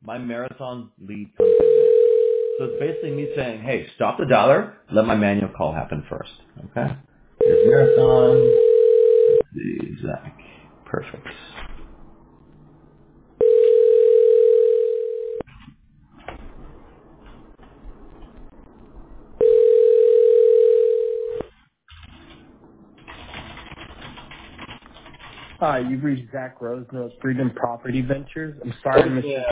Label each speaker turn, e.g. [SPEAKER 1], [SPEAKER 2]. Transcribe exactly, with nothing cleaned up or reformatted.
[SPEAKER 1] my marathon lead comes in there. So it's basically me saying, hey, stop the dialer, let my manual call happen first. Okay? Here's marathon. Let's see, Zach. Perfect.
[SPEAKER 2] Hi, you've reached Zach Rosno at Freedom Property Ventures. I'm
[SPEAKER 1] Oh,
[SPEAKER 2] sorry,
[SPEAKER 1] yeah.
[SPEAKER 2] Mister